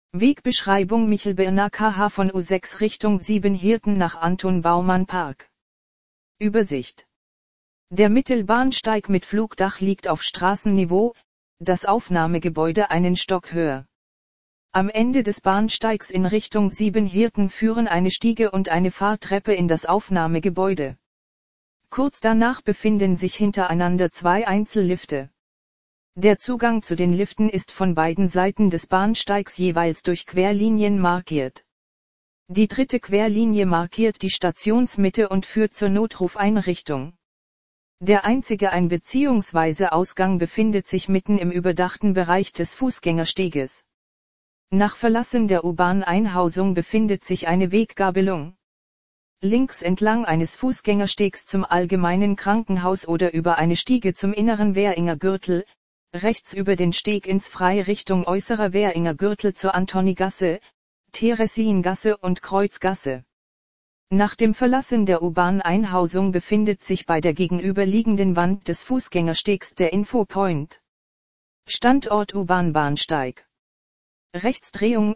Wegbeschreibung Michelberner KH von U6 Richtung Siebenhirten nach Anton Baumann Park. Übersicht. Der Mittelbahnsteig mit Flugdach liegt auf Straßenniveau, das Aufnahmegebäude einen Stock höher. Am Ende des Bahnsteigs in Richtung Siebenhirten führen eine Stiege und eine Fahrtreppe in das Aufnahmegebäude. Kurz danach befinden sich hintereinander zwei Einzellifte. Der Zugang zu den Liften ist von beiden Seiten des Bahnsteigs jeweils durch Querlinien markiert. Die dritte Querlinie markiert die Stationsmitte und führt zur Notrufeinrichtung. Der einzige Ein- bzw. Ausgang befindet sich mitten im überdachten Bereich des Fußgängersteges. Nach Verlassen der U-Bahn-Einhausung befindet sich eine Weggabelung. Links entlang eines Fußgängerstegs zum Allgemeinen Krankenhaus oder über eine Stiege zum inneren Währinger Gürtel, rechts über den Steg ins Freie Richtung äußerer Währinger Gürtel zur Antonigasse, Theresiengasse und Kreuzgasse. Nach dem Verlassen der U-Bahn-Einhausung befindet sich bei der gegenüberliegenden Wand des Fußgängerstegs der Infopoint. Standort U-Bahn-Bahnsteig. Rechtsdrehung,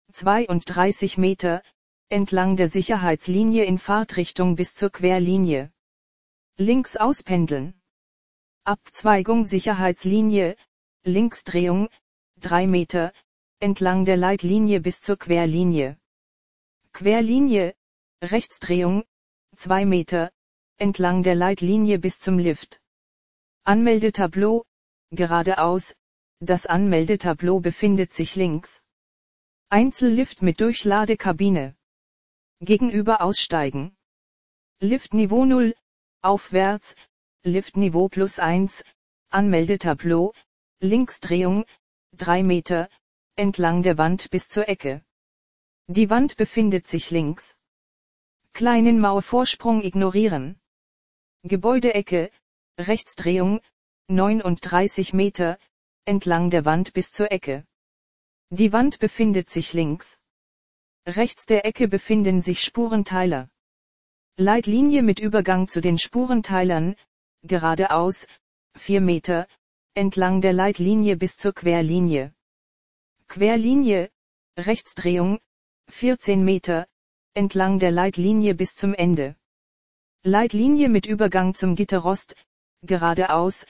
32 Meter, entlang der Sicherheitslinie in Fahrtrichtung bis zur Querlinie. Links auspendeln. Abzweigung Sicherheitslinie, Linksdrehung, 3 Meter, entlang der Leitlinie bis zur Querlinie. Querlinie, Rechtsdrehung, 2 Meter, entlang der Leitlinie bis zum Lift. Anmeldetableau, geradeaus, das Anmeldetableau befindet sich links. Einzellift mit Durchladekabine. Gegenüber aussteigen. Liftniveau 0, aufwärts, Liftniveau +1, Anmeldetableau, Linksdrehung, 3 Meter, entlang der Wand bis zur Ecke. Die Wand befindet sich links. Kleinen Mauervorsprung ignorieren. Gebäudeecke, Rechtsdrehung, 39 Meter, entlang der Wand bis zur Ecke. Die Wand befindet sich links. Rechts der Ecke befinden sich Spurenteiler. Leitlinie mit Übergang zu den Spurenteilern, geradeaus, 4 Meter, entlang der Leitlinie bis zur Querlinie. Querlinie, Rechtsdrehung, 14 Meter, entlang der Leitlinie bis zum Ende. Leitlinie mit Übergang zum Gitterrost, geradeaus,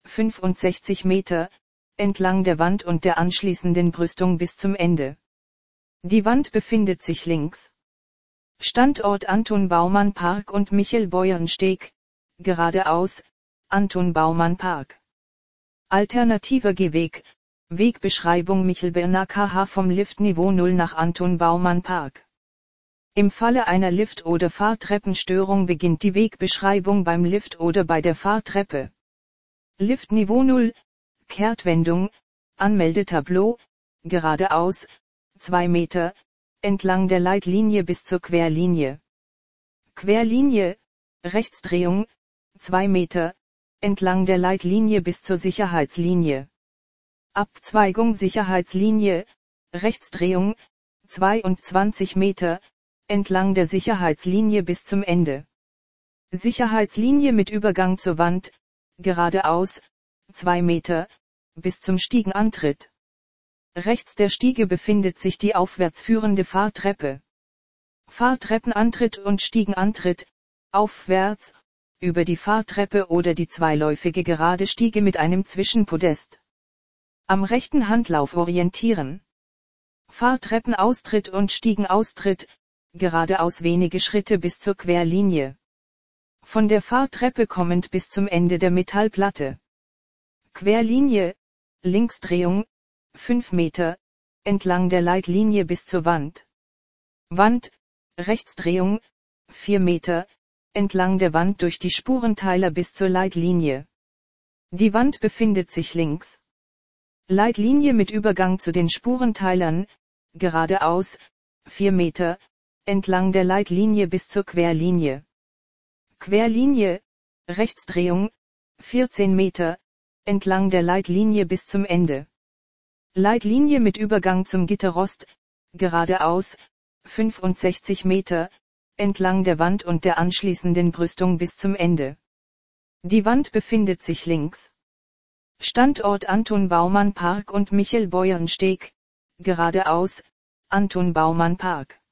65 Meter, entlang der Wand und der anschließenden Brüstung bis zum Ende. Die Wand befindet sich links. Standort Anton Baumann Park und Michel-Beuern-Steg, geradeaus, Anton Baumann Park. Alternativer Gehweg, Wegbeschreibung Michelberner KH vom Liftniveau 0 nach Anton Baumann Park. Im Falle einer Lift- oder Fahrtreppenstörung beginnt die Wegbeschreibung beim Lift oder bei der Fahrtreppe. Liftniveau 0, Kehrtwendung, Anmeldetableau, geradeaus, 2 Meter, entlang der Leitlinie bis zur Querlinie. Querlinie, Rechtsdrehung, 2 Meter, entlang der Leitlinie bis zur Sicherheitslinie. Abzweigung Sicherheitslinie, Rechtsdrehung, 22 Meter, entlang der Sicherheitslinie bis zum Ende. Sicherheitslinie mit Übergang zur Wand, geradeaus, 2 Meter, bis zum Stiegenantritt. Rechts der Stiege befindet sich die aufwärts führende Fahrtreppe. Fahrtreppenantritt und Stiegenantritt, aufwärts, über die Fahrtreppe oder die zweiläufige gerade Stiege mit einem Zwischenpodest. Am rechten Handlauf orientieren. Fahrtreppenaustritt und Stiegenaustritt, geradeaus wenige Schritte bis zur Querlinie. Von der Fahrtreppe kommend bis zum Ende der Metallplatte. Querlinie, Linksdrehung, 5 Meter, entlang der Leitlinie bis zur Wand. Wand, Rechtsdrehung, 4 Meter, entlang der Wand durch die Spurenteiler bis zur Leitlinie. Die Wand befindet sich links. Leitlinie mit Übergang zu den Spurenteilern, geradeaus, 4 Meter, entlang der Leitlinie bis zur Querlinie. Querlinie, Rechtsdrehung, 14 Meter, entlang der Leitlinie bis zum Ende. Leitlinie mit Übergang zum Gitterrost, geradeaus, 65 Meter, entlang der Wand und der anschließenden Brüstung bis zum Ende. Die Wand befindet sich links. Standort Anton Baumann Park und Michel-Beuern-Steg, geradeaus, Anton Baumann Park.